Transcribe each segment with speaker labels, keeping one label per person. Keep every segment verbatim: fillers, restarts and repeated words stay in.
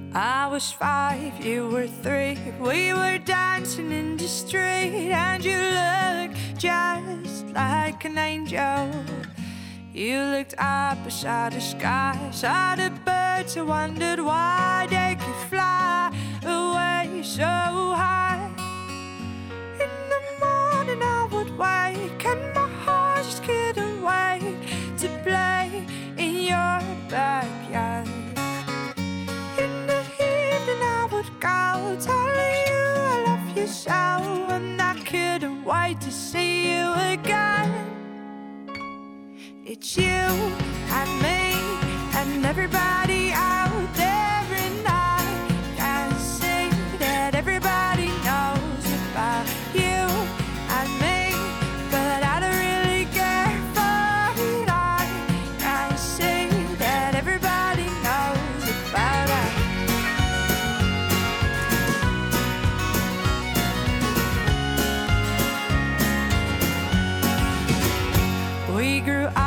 Speaker 1: I was five, you were three. We were dancing in the street, and you looked just like an angel. You looked up beside the sky, saw the birds, and wondered why they could fly away so high. In the morning I would wake, and my heart just couldn't wait to play in your backyard. In the evening I would go, telling you I love you so, and I couldn't wait to see you again. It's you and me and everybody out there, and I can see that everybody knows about you and me, but I don't really care for it. I can see that everybody knows about us. We grew up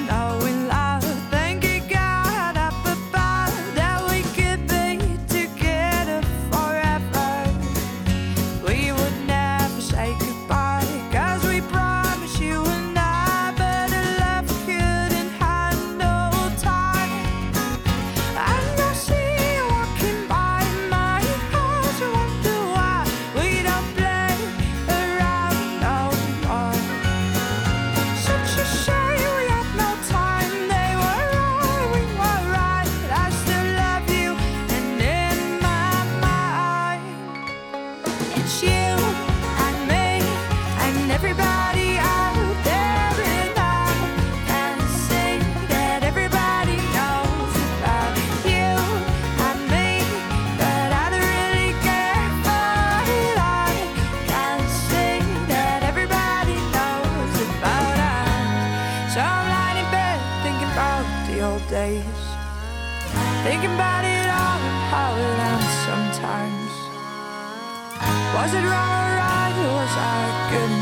Speaker 1: old days, thinking about it all and how it ends sometimes. Was it wrong or right, or was I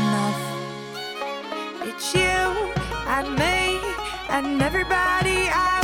Speaker 1: good enough? It's you and me and everybody I